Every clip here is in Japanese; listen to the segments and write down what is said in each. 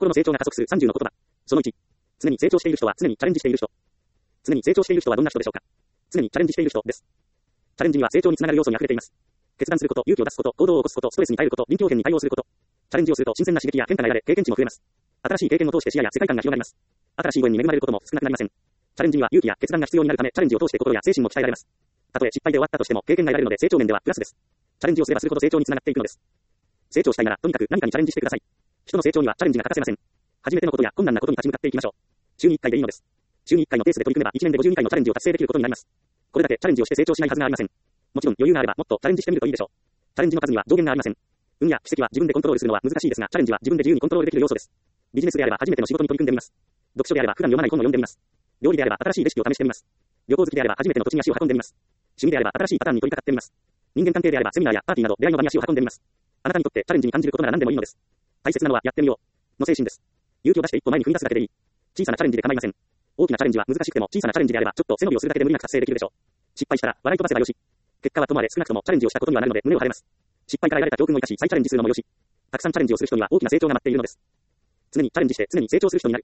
心の成長が加速する30の言葉。その1。常に成長している人は常にチャレンジしている人。常に成長している人はどんな人でしょうか。常にチャレンジしている人です。チャレンジには成長につながる要素に溢れています。決断すること、勇気を出すこと、行動を起こすこと、ストレスに耐えること、臨機応変に対応すること。チャレンジをすると新鮮な刺激や変化が得られ、経験値も増えます。新しい経験を通して視野や世界観が広がります。新しいご縁に恵まれることも少なくなりません。チャレンジには勇気や決断が必要になるため、チャレンジを通して心や精神も鍛えられます。たとえ失敗で終わったとしても経験が得られるので成長面ではプラスです。チャレンジをすればするほど成長につながっていくのです。成長したいならとにかく何かにチャレンジしてください。人の成長にはチャレンジが欠かせません。初めてのことや困難なことに立ち向かっていきましょう。週に1回でいいのです。週に1回のペースで取り組めば1年で52回のチャレンジを達成できることになります。これだけチャレンジをして成長しないはずがありません。もちろん余裕があればもっとチャレンジしてみるといいでしょう。チャレンジの数には上限がありません。運や奇跡は自分でコントロールするのは難しいですが、チャレンジは自分で自由にコントロールできる要素です。ビジネスであれば初めての仕事に取り組んでみます。読書であれば普段読まない本を読んでみます。料理であれば新しいレシピを試してみます。旅行好きであれば初めての土地に足を運んでみます。趣味であれば新しいパターンに取り掛かってみます。人間関係であればセミナーやパーティーなど出会いの場に足を運んでみます。あなたにとってチャレンジに感じることなら何でもいいのです。大切なのはやってみようの精神です。勇気を出して一歩前に踏み出すだけでいい。小さなチャレンジで構いません。大きなチャレンジは難しくても小さなチャレンジであればちょっと背伸びをするだけで無理なく達成できるでしょう。失敗したら笑い飛ばせばよし。結果はともあれ少なくともチャレンジをしたことにはなるので胸を張れます。失敗から得られた教訓を生かし再チャレンジするのもよし。たくさんチャレンジをする人には大きな成長が待っているのです。常にチャレンジして常に成長する人になる。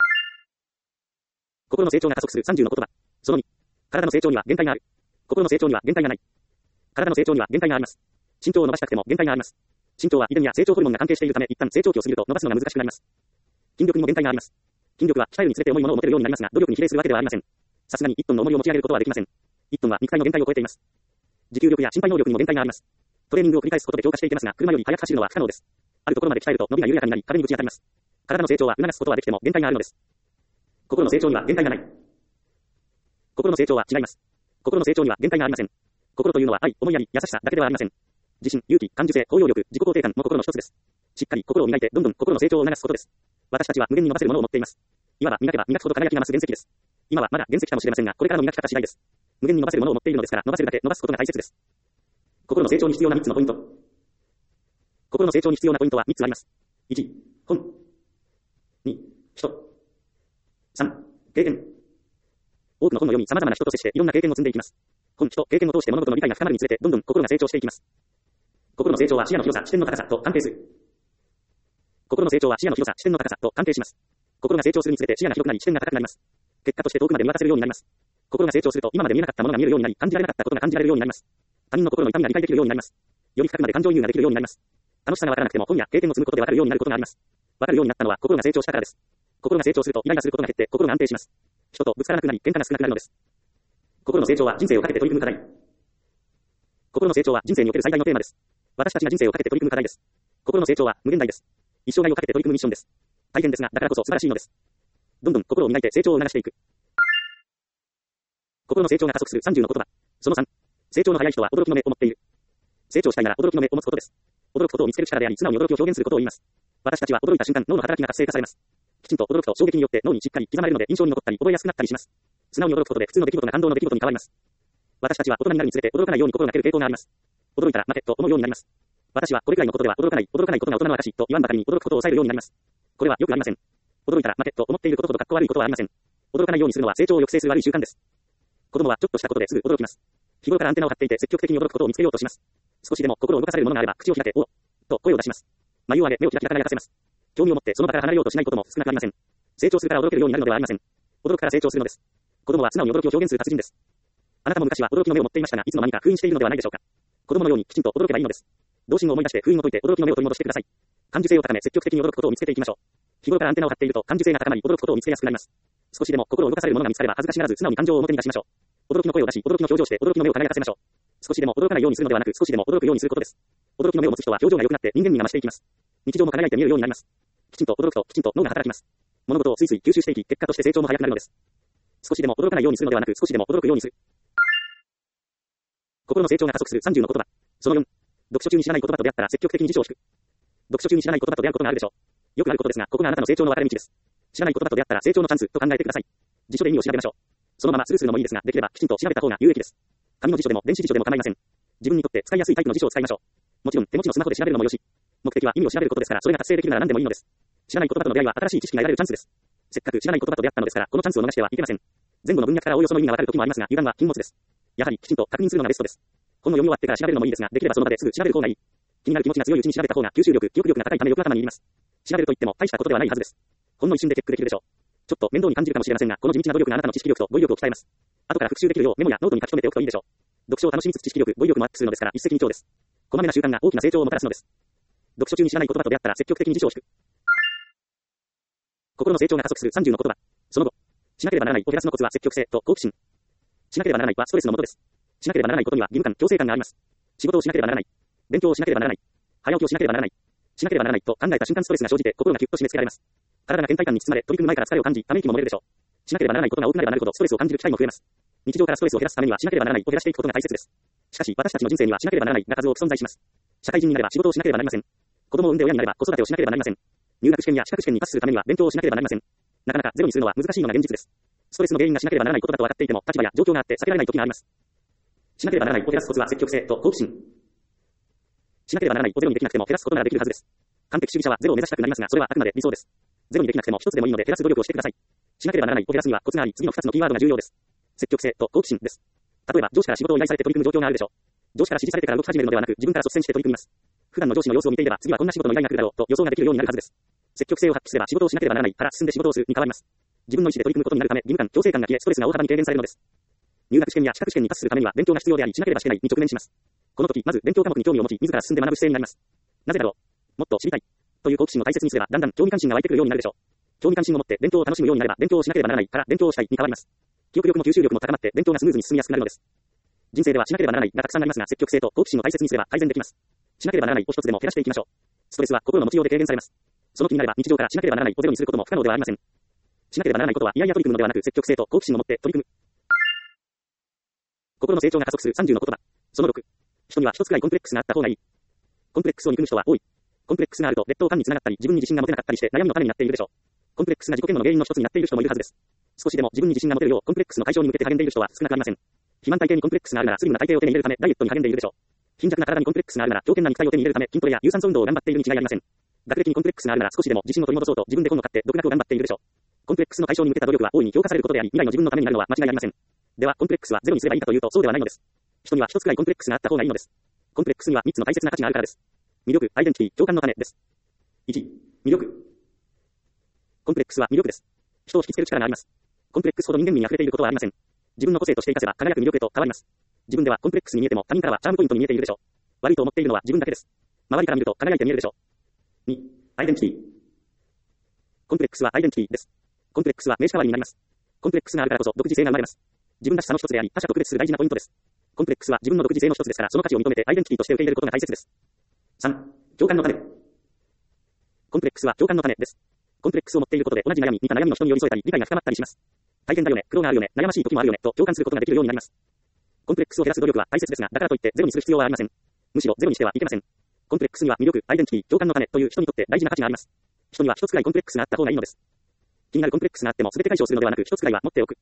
心の成長が加速する30の言葉。その2。体の成長には限界がある。心の成長には限界がない。体の成長には限界があります。身長を伸ばしたくても限界があります。身長は遺伝や成長ホルモンが関係しているため一旦成長期を過ぎると伸ばすのが難しくなります。筋力にも限界があります。筋力は鍛えるにつれて重いものを持てるようになりますが、努力に比例するわけではありません。さすがに1トンの重りを持ち上げることはできません。1トンは肉体の限界を超えています。持久力や心肺能力にも限界があります。トレーニングを繰り返すことで強化していけますが、車より速く走るのは不可能です。あるところまで鍛えると伸びが緩やかになり、壁にぶち当たります。体の成長は促すことはできても限界があるのです。心の成長には限界がない。心の成長は違います。心の成長には限界がありません。心というのは愛、思いやり、優しさだけではありません。自信、勇気、感受性、包容力、自己肯定感も心の一つです。しっかり心を磨いてどんどん心の成長を促すことです。私たちは無限に伸ばせるものを持っています。いわば磨けば磨くほど輝きが増す原石です。今はまだ原石かもしれませんが、これからの磨き方次第です。無限に伸ばせるものを持っているのですから、伸ばせるだけ伸ばすことが大切です。心の成長に必要な3つのポイント。心の成長に必要なポイントは3つあります。1、本。2、人。3、経験。多くの本を読み、様々な人と接していろんな経験を積んでいきます。本、人、経験を通して物事の理解が深まるにつれて、どんどん心が成長していきます。心の成長は視野の広さ、視点の高さと関係する。心の成長は視野の広さ、視点の高さと関係します。心が成長するにつれて視野が広くなり、視点が高くなります。結果として遠くまで見渡せるようになります。心が成長すると今まで見えなかったものが見えるようになり、感じられなかったことが感じられるようになります。他人の心の痛みが理解できるようになります。より深くまで感情移入ができるようになります。楽しさがわからなくても本や経験を積むことでわかるようになることがあります。わかるようになったのは心が成長したからです。心が成長するとイライラすることが減って心が安定します。人とぶつからなくなり、喧嘩が少なくなるのです。心の成長は人生をかけて取り組む課題。心の成長は人生における最大のテーマです。私たちが人生をかけて取り組む課題です。心の成長は無限大です。一生涯をかけて取り組むミッションです。大変ですが、だからこそ素晴らしいのです。どんどん心を磨いて成長を促していく。心の成長が加速する30の言葉。その3。成長の早い人は驚きの目を持っている。成長したいなら驚きの目を持つことです。驚くことを見つける力であり、素直に驚きを表現することを言います。私たちは驚いた瞬間、脳の働きが活性化されます。きちんと驚くと衝撃によって脳にしっかり刻まれるので印象に残ったり覚えやすくなったりします。素直に驚くことで普通の出来事が感動の出来事に変わります。私たちは大人になるにつれて驚かないように心がける傾向があります。驚いたら待てと思うようになります。私はこれくらいのことでは驚かないことが大人の証と言わんばかりに驚くことを抑えるようになります。これはよくありません。驚いたら待てと思っていることほどかっこ悪いことはありません。驚かないようにするのは成長を抑制する悪い習慣です。子供はちょっとしたことですぐ驚きます。日頃からアンテナを張っていて積極的に驚くことを見つけようとします。少しでも心を動かされるものがあれば口を開け、おと声を出します。眉を上げ目をキラキラ輝かせます。興味を持ってその場から離れようとしないことも少なくありません。成長するから驚けるようになるのではありません。驚くから成長するのです。子供は素直に驚きを表現する達人です。あなたも昔は驚きの目を持っていましたが、いつの間にか封印しているのではないでしょうか。子供のようにきちんと驚けばいいのです。童心を思い出して封印を解いて驚きの目を取り戻してください。感受性を高め積極的に驚くことを見つけていきましょう。日頃からアンテナを張っていると感受性が高まり驚くことを見つけやすくなります。少しでも心を動かされるものが見つかれば恥ずかしがらず素直に感情を表に出しましょう。驚きの声を出し、驚きの表情して驚きの目を輝かせましょう。少しでも驚かないようにするのではなく少しでも驚くようにすることです。驚きの目を持つ人は表情が良くなって人間味が増していきます。日常も輝いて見えるようになります。きちんと驚くときちんと脳が働きます。物事をスイスイ吸収していき、結果として成長も早くなるのです。少しでも驚かないようにするのではなく少しでも驚くようにする。心の成長が加速する30の言葉。その4。読書中に知らない言葉と出会ったら積極的に辞書を引く。読書中に知らない言葉と出会うことがあるでしょう。よくあることですが、ここがあなたの成長の分かれ道です。知らない言葉と出会ったら成長のチャンスと考えてください。辞書で意味を調べましょう。そのままスルーするのもいいですが、できればきちんと調べた方が有益です。紙の辞書でも電子辞書でも構いません。自分にとって使いやすいタイプの辞書を使いましょう。もちろん手持ちのスマホで調べるのもよし。目的は意味を調べることですから、それが達成できるなら何でもいいのです。知らない言葉との出会いは新しい知識が得られるチャンスです。せっかく知らない言葉と出会ったのですから、このチャンスを逃してはいけません。前後の文脈からおおよその意味がわかる時もありますが、油断は禁物です。やはりきちんと確認するのがベストです。本を読み終わってから調べるのもいいですが、できればその場ですぐ調べる方がいい。気になる気持ちが強いうちに調べた方が吸収力、記憶力が高いため翌頭にいります。 調べると言っても大したことではないはずです。ほんの一瞬でチェックできるでしょう。ちょっと面倒に感じるかもしれませんが、この地道な努力があなたの知識力と語彙力を鍛えます。後から復習できるようメモやノートに書き留めておくといいでしょう。読書を楽しみつつ知識力、語彙力もアップするのですから一石二鳥です。こまめな習慣が大きな成長をもたらすのです。読書中に知らない言葉と出会ったら積極的に辞書を引く。心の成長が加速する30の言葉。その後、しなければならないを減らすのコツは積極性と好奇心。しなければならないはストレスのもとです。しなければならないことには義務感、強制感があります。仕事をしなければならない。勉強をしなければならない。早起きをしなければならない。しなければならないと考えた瞬間ストレスが生じて心がキュッと締め付けられます。体が倦怠感に包まれ取り組む前から疲れを感じ、ため息も漏れるでしょう。しなければならないことが多くなればなるほどストレスを感じる機会も増えます。日常からストレスを減らすためにはしなければならないを減らしていくことが大切です。しかし私たちの人生にはしなければならないが数多く存在します。社会人になれば仕事をしなければなりません。子供を産んで親になれば子育てをしなければなりません。入学試験や資格試験にパスするためには勉強をしなければなりません。なかなかゼロにするのは難しいのが現実です。ストレスの原因がしなければならないことだと分かっていても立場や状況があって避けられない時があります。しなければならないを減らすコツは積極性と好奇心。しなければならないをゼロにできなくても減らすことならできるはずです。完璧主義者はゼロを目指したくなりますが、それはあくまで理想です。ゼロにできなくても一つでもいいので減らす努力をしてください。しなければならないを減らすにはコツがあり、次の2つのキーワードが重要です。積極性と好奇心です。例えば上司から仕事を依頼されて取り組む状況があるでしょう。上司から指示されてから動き始めるのではなく、自分から率先して取り組みます。普段の上司の様子を見ていれば、次はこんな仕事の依頼が来るだろうと予想ができるようになるはずです。積極性を発揮すれば仕事をしなければならないから進んで仕事をするに変わります。自分の意思で取り組むことになるため、義務感、強制感が消え、ストレスが大幅に軽減されるのです。入学試験や資格試験にパスするためには勉強が必要であり、しなければしけないに直面します。この時、まず勉強科目に興味を持ち、自ら進んで学ぶ姿勢になります。なぜだろう。もっと知りたい。という好奇心を大切にすれば、だんだん興味関心が湧いてくるようになるでしょう。興味関心を持って勉強を楽しむようになれば、勉強をしなければならないから勉強をしたいに変わります。記憶力も吸収力も高まって勉強がスムーズに進みやすくなるのです。人生ではしなければならないがたくさんありますが、積極性と好奇心を大切にすれば改善できます。しなければならないを一つでも減らしていきましょう。ストレスは心の持ちようで軽減されます。その気になれば日常からしなければならないをゼロにすることも不可能ではありません。しなければならないことは嫌々取り組むのではなく、積極性と好奇心を持って取り組む。心の成長が加速する30の言葉。その6。人には一つくらいコンプレックスがあった方がいい。コンプレックスを憎む人は多い。コンプレックスがあると劣等感につながったり、自分に自信が持てなかったりして悩みの種になっているでしょう。コンプレックスが自己嫌悪の原因の一つになっている人もいるはずです。少しでも自分に自信が持てるようコンプレックスの解消に向けて励んでいる人は少なくありません。肥満体型にコンプレックスがあるならスリムな体型を手に入れるためダイエットに励んでいるでしょう。貧弱な体にコンプレックスがあるなら強健な肉体を手に入れるため筋トレや有酸素運動を頑張っているに違いありません。学歴にコンプレックスがあるなら少しでも自信を取り戻そうと自分で本を買って独学を頑張っているでしょう。コンプレックスの解消に向けた努力は大いに評価されることであり、未来の自分のためになるのは間違いありません。ではコンプレックスはゼロにすればいいかというとそうではないのです。人には一つくらいコンプレックスがあった方がいいのです。コンプレックスには3つの大切な価値があるからです。魅力、アイデンティティ、共感の種です。1、魅力。コンプレックスは魅力です。人を引きつける力があります。コンプレックスほど人間味に溢れていることはありません。自分の個性として生かせば輝く魅力へと変わります。自分ではコンプレックスに見えても他人からはチャームポイントに見えているでしょう。悪いと思っているのは自分だけです。周りから見ると輝いて見えるでしょう。2、アイデンティティ。コンプレックスはアイデンティティです。コンプレックスは名詞代わりになります。コンプレックスがあるからこそ独自性が生まれます。自分らしさの一つであり、他者と区別する大事なポイントです。コンプレックスは自分の独自性の一つですから、その価値を認めてアイデンティティとして受け入れることが大切です。3、共感の種。コンプレックスは共感の種です。コンプレックスを持っていることで同じ悩み、似た悩みの人に寄り添えたり、理解が深まったりします。大変だよね、苦労があるよね、悩ましい時もあるよね、と共感することができるようになります。コンプレックスを減らす努力は大切ですが、だからといってゼロにする必要はありません。むしろゼロにしてはいけません。コンプレックスには魅力、アイデンティティ、共感の種という人にとって大事な価値があります。人には一つくらいコンプレックスがあった方がいいのです。気になるコンプレックスがあっても全て解消するのではなく、一つくらいは持っておく。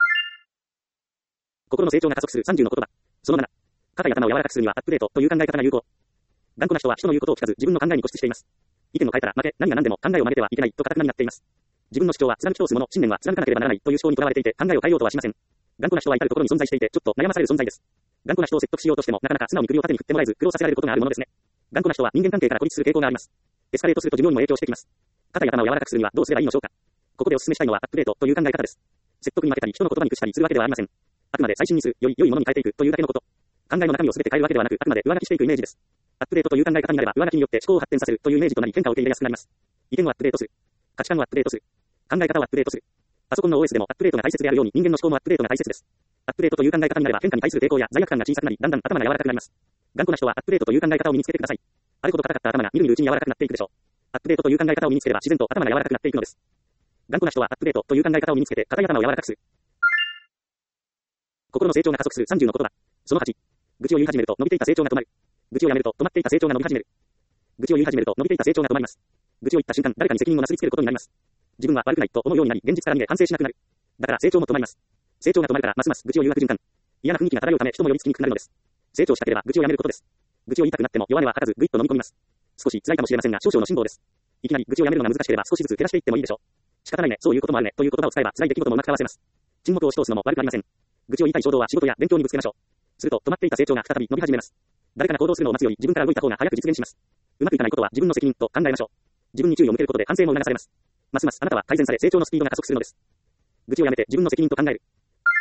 心の成長が加速する30の言葉。その7。肩や頭を柔らかくするにはアップデートという考え方が有効。頑固な人は人の言うことを聞かず自分の考えに固執しています。意見を変えたら負け、何が何でも考えを曲げてはいけないと固くなになっています。自分の主張は貫き通すもの、信念は貫かなければならないという思考にとらわれていて考えを変えようとはしません。頑固な人は至るところに存在していてちょっと悩まされる存在です。頑固な人を説得しようとしてもなかなか素直に首を縦に振ってもらえず苦労させられることがあるものですね。頑固な人は人間関係から孤立する傾向があります。エスカレートすると寿命にも影響してきます。肩や頭を柔らかくするにはどうすればいいのでしょうか。ここでお勧めしたいのはアップデートという考え方です。説得に負けたり人の言葉に屈したりするわけではありません。あくまで最新にする、良いものに変えていくというだけのこと。考えの中身を全て変えるわけではなく、あくまで上書きしていくイメージです。アップデートという考え方になれば、上書きによって思考を発展させるというイメージとなり変化を受け入れやすくなります。意見をアップデートする。価値観をアップデートする。考え方をアップデートする。パソコンの OS でもアップデートが大切であるように人間の思考もアップデートが大切です。アップデートという考え方になれば変化に対する抵抗や罪悪感が小さくなり、だんだん頭が柔らかくなります。頑固な人はアップデートという考え方を身につけてください。あること硬かった頭がみるみるうちに柔らかくなっていくでしょう。アップデートという考え方を身につければ自然と頭が柔らかくなっていくのです。頑固な人はアップデートという考え方を身につけて硬い頭を柔らかくする。心の成長が加速する30の言葉。その8。愚痴を言い始めると伸びていた成長が止まる。愚痴をやめると止まっていた成長が伸び始める。愚痴を言い始めると伸びていた成長が止まります。愚痴を言った瞬間、誰かに責任をなすりつけることになります。自分は悪くないと思うようになり、現実から逃げ反省しなくなる。だから成長も止まります。成長が止まるからますます愚痴を言う悪循環。嫌な雰囲気が漂うため人も寄りつきにくくなるのです。成長したければ愚痴をやめることです。愚痴を言いたくなっても弱音は吐かずぐいっと飲み込みます。少し辛いかもしれませんが少々の辛抱です。いきなり愚痴をやめるのが難しければ少しずつ減らしていってもいいでしょう。仕方ないね、そういうこともあるねという言葉を使えば辛い出来事もうまくかわせます。沈黙を押し通すのも悪くありません。愚痴を言いたい衝動は仕事や勉強にぶつけましょう。すると止まっていた成長が再び伸び始めます。誰かが行動するのを待つより自分から動いた方が早く実現します。うまくいかないことは自分の責任と考えましょう。 自分に注意を向けることで反省も促されます。ますますあなたは改善され成長のスピードが加速するのです。愚痴をやめて自分の責任と考える。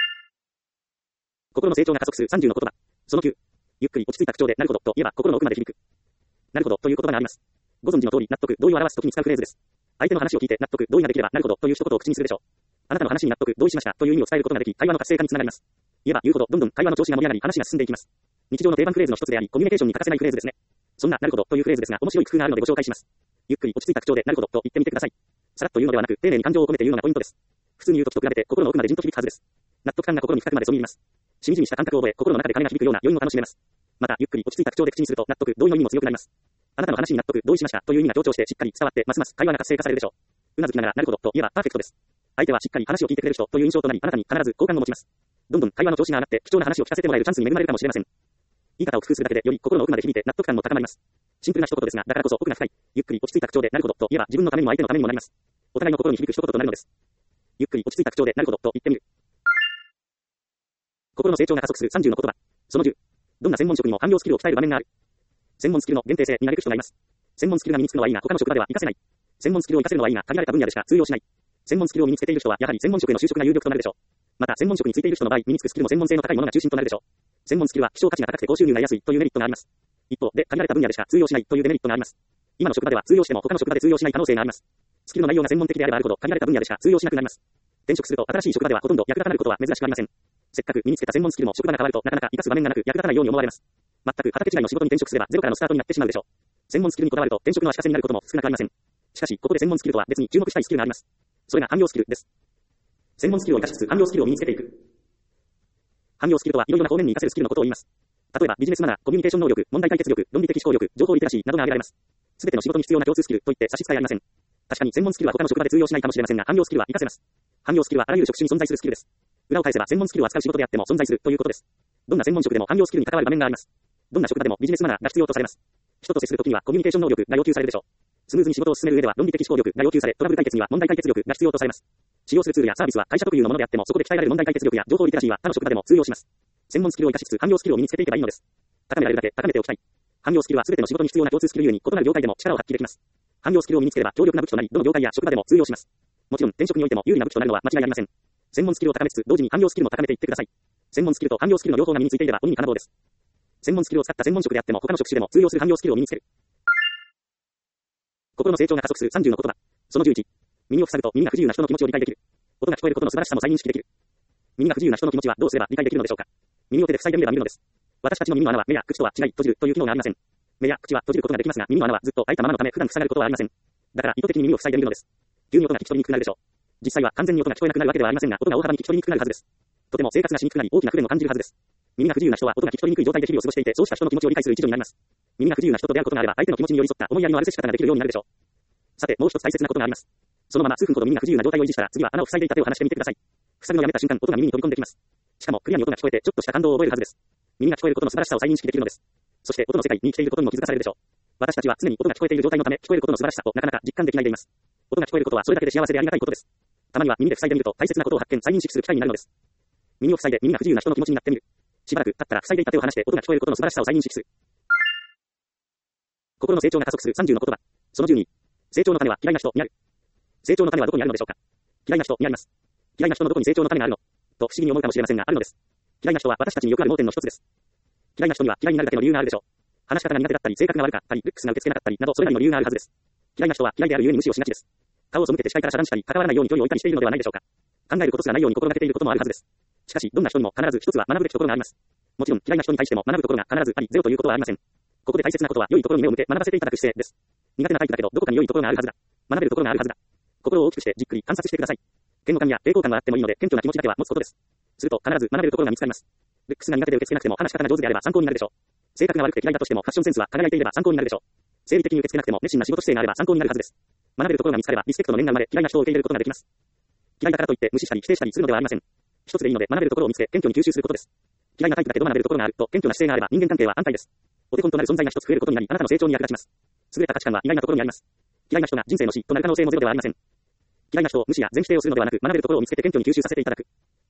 心の成長が加速する30の言葉。その9。ゆっくり落ち着いた口調でなるほどと言えば心の奥まで響く。なるほどという言葉があります。ご存知の通り納得、同意を表すときに使うフレーズです。相手の話を聞いて納得、同意ができればなるほどという一言を口にするでしょう。あなたの話に納得、同意しましたという意味を伝えることができ、会話の活性化につながります。言えば言うほどどんどん会話の調子が盛り上がり話が進んでいきます。日常の定番フレーズの一つであり、コミュニケーションに欠かせないフレーズですね。そんななるほどというフレーズですが面白い工夫があるのでご紹介します。ゆっくり落ち着いた口調でなるほどと言ってみてください。さらっと言うのではなく丁寧に感情を込めて言うのがポイントです。普通に言うときと比べて心の奥までじんと響くはずです。納得感が心に深くまでそみ入ります。しみじみした感覚を覚え、心の中で鐘が響くような余韻を楽しめます。また、ゆっくり落ち着いた口調で口にすると納得、同意の意味も強くなります。あなたの話に納得、同意しましたという意味が強調してしっかり伝わってますます会話が活性化されるでしょう。うなずきながらなるほどと言えばパーフェクトです。相手はしっかり話を聞いてくれる人という印象となり、あなたに必ず好感を持ちます。どんどん会話の調子が上がって貴重な話を聞かせてもらえるチャンスに恵まれるかもしれません。言い方を工夫するだけでより心の奥まで響いて納得感も高まります。シンプルな一言ですが、だからこそ奥が深い。ゆっくり落ち着いた口調でなるほどと言えば自分のためにも相手のためにもなります。お互いの心に響く一言となるのです。ゆっくり落ち着いた口調でなるほどと言ってみる。心の成長が加速する30の言葉。その10。どんな専門職にも汎用スキルを鍛える場面がある。専門スキルの限定性に慣れる人がいます。専門スキルが身につくのはいいが他の職場では活かせない。専門スキルを活かせるのはいいが限られた分野でしか通用しない。専門スキルを身につけている人はやはり専門職への就職が有力となるでしょう。また専門職についている人の場合、身につくスキルも専門性の高いものが中心となるでしょう。専門スキルは希少価値が高くて高収入が得やすいというメリットがあります。一方で限られた分野でしか通用しないというデメリットがあります。今の職場では通用しても他の職場で通用しない可能性があります。スキルの内容が専門的であればあるほど限られた分野でしか通用しなくなります。転職すると新しい職場ではほとんど役立たなることは珍しくありません。せっかく身につけた専門スキルも職場が変わるとなかなか活かす場面がなく役立たないように思われます。全く畑違いの仕事に転職すればゼロからのスタートになってしまうでしょう。専門スキルにこだわると転職の足かせになることも少なくありません。しかしここで専門スキルとは別に注目したいスキルがあります。それが汎用スキルです。専門スキルを活かしつつ汎用スキルを身につけていく。汎用スキルとはいろいろな方面に活かせるスキルのことを言います。例えばビジネスマナー、コミュニケーション能力、問題解決力、論理的思考力、情報リテラシーなどが挙げられます。すべての仕事に必要な共通スキルといって差し支えありません。確かに専門スキルは他の職場で通用しないかもしれませんが、汎用スキルは活かせます。汎用スキルはあらゆる職種に存在するスキルです。裏を返せば専門スキルを扱う仕事であっても存在するということです。どんな専門職でも汎用スキルに関わる場面があります。どんな職場でもビジネスマナーが必要とされます。人と接するときにはコミュニケーション能力が要求されるでしょう。スムーズに仕事を進める上では論理的思考力が要求され、トラブル解決には問題解決力が必要とされます。使用するツールやサービスは会社特有のものであっても、そこで鍛えられる問題解決力や情報リテラシーは他の職場でも通用します。専門スキルを活かしつつ汎用スキルを身につけていけばいいのです。高められるだけ高めておきたい。汎用スキルは全ての仕事に必要な共通スキルゆえに異なる業界でも力を発揮できます。汎用スキルを身につければ強力な武器となり、どの業界や職場でも通用します。もちろん転職においても有利な武器となるのは間違いありません。専門スキルを高めつつ同時に汎用スキルも高めていってください。専門スキルと汎用スキルの両方が身についていれば鬼に金棒です。専門スキルを使った専門職であっても他の職種でも通用する汎用スキルを身につける。心の成長が加速する30の言葉。その11。耳を塞ぐと耳が不自由な人の気持ちを理解できる。音が聞こえることの素晴らしさも再認識できる。耳が不自由な人の気持ちはどうすれば理解できるのでしょうか。耳を手で塞いでみれば見るのです。私たちの耳の穴は目や口とは違い閉じるという機能がありません。目や口は閉じることができますが耳の穴はずっと開いたままのため普段塞がることはありません。だから意図的に耳を塞いでみるのです。急に音が聞き取りにくくなるでしょう。実際は完全に音が聞こえなくなるわけではありませんが、音が大幅に聞き取りにくくなるはずです。とても生活がしにくくなり大きな不便を感じるはずです。耳が不自由な人は音が聞き取りにくい状態で日々を過ごしていて、そうした人の気持ちを理解する一助になります。耳が不自由な人と出会うことがあれば相手の気持ちに寄り添った思いやりのある接し方ができるようになるでしょう。さてもう一つ大切なことがあります。そのまま数分ほど耳が不自由な状態を維持したら次は穴を塞いでいた手を離してみてください。塞ぐのをやめた瞬間音が耳に飛び込んできます。しかもクリアに音が聞こえてちょっとした感動を覚えるはずです。耳が聞こえることの素晴らしさを再認識できるのです。そして音の世界に生きていることにも気づかされるでしょう。私たちは常に音が聞こえている状態のため聞こえることの素晴らしさをなかなか実感できないでいます。音が聞こえることはそれだけで幸せでありがたいことです。たまには耳で塞いでみると大切なことを発見再認識する機会になるのです。耳を塞いで耳が不自由な人の気持ちになってみる。しばらく経ったら塞いでいた手を離して音が聞こえることの素晴らしさを再認識する。心の成長が加速する30の言葉。その12。成長の種は嫌いな人にある。成長の種はどこにあるのでしょうか。嫌いな人にあります。嫌いな人のどこに成長の種があるのと不思議に思うかもしれませんがあるのです。嫌いな人は私たちによくある盲点の一つです。嫌いな人には嫌いになるだけの理由があるでしょう。話し方が苦手だったり性格が悪かったりルックスが受け付けなかったりなどそれなりの理由があるはずです。嫌いな人は嫌いであるゆえに無視をしがちです。顔を背けて視界から遮断したり関わらないように距離を置いたりしているのではないでしょうか。考えることすらないように心がけていることもあるはずです。しかしどんな人にも必ず一つは学ぶべきところがあります。もちろん嫌いな人に対しても学ぶところが必ずありゼロということはありません。ここで大切なことは良いところに目を向け学ばせていただく姿勢です。苦手なタイプだけどどこかに良いところがあるはずだ。学べるところがあるはずだ。心を大きくしてじっくり観察してください。嫌悪感や抵抗感があってもいいので謙虚な気持ちだけは持つことです。すると必ず学べるところが見つかります。ルックスが苦手で受け付けなくても話し方が上手であれば参考になるでしょう。性格が悪くて嫌いだとしてもファッションセンスは輝いていれば参考になるでしょう。生理的に受け付けなくても熱心な仕事姿勢があれば参考になるはずです。学べるところが見つかればリスペクトの念が生まれ嫌いな人を受け入れることができます。嫌いだからといって無視したり否定したりするのではありません。一つでいいので学べるところを見つけ謙虚に吸収することです。嫌いなタイプだけど学べるところがあると謙虚な姿勢があれば人間関係は安泰です。お手本となる存在が一つ増えることになりあなたの成長に役立ちます。優れた価値観は意外なところにあります。嫌いな人が人生の死となる可能性もゼロではありません。嫌いな人を無視や全否定をするのではなく学べるところを見つけて謙虚に吸収させていただく。